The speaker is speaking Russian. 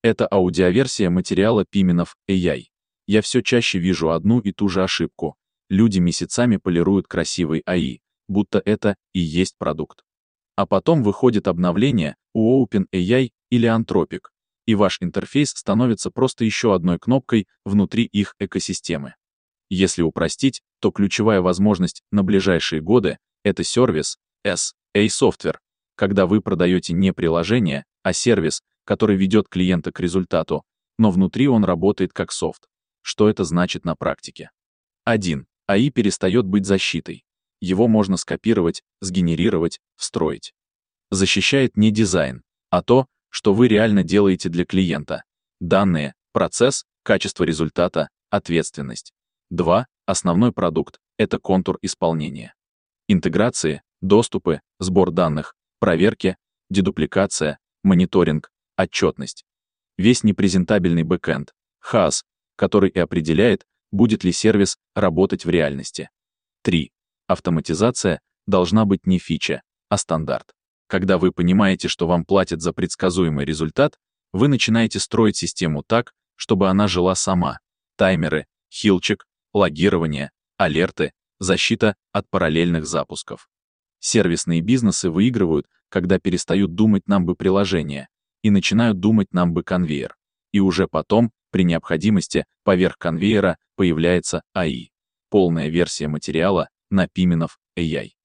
Это аудиоверсия материала Piminov AI. Я все чаще вижу одну и ту же ошибку. Люди месяцами полируют красивый AI, будто это и есть продукт. А потом выходит обновление у OpenAI или Anthropic, и ваш интерфейс становится просто еще одной кнопкой внутри их экосистемы. Если упростить, то ключевая возможность на ближайшие годы — это сервис SA-софтвер, когда вы продаете не приложение, а сервис, который ведет клиента к результату, но внутри он работает как софт. Что это значит на практике? 1. AI перестает быть защитой. Его можно скопировать, сгенерировать, встроить. Защищает не дизайн, а то, что вы реально делаете для клиента. Данные, процесс, качество результата, ответственность. 2. Основной продукт — это контур исполнения. Интеграции, доступы, сбор данных, проверки, дедупликация, мониторинг, отчетность. Весь непрезентабельный бэкэнд, HAS, который и определяет, будет ли сервис работать в реальности. 3. Автоматизация должна быть не фича, а стандарт. Когда вы понимаете, что вам платят за предсказуемый результат, вы начинаете строить систему так, чтобы она жила сама. Таймеры, хилчик, логирование, алерты, защита от параллельных запусков. Сервисные бизнесы выигрывают, когда перестают думать нам бы приложение и начинают думать нам бы конвейер. И уже потом, при необходимости, поверх конвейера появляется AI. Полная версия материала на Piminov AI.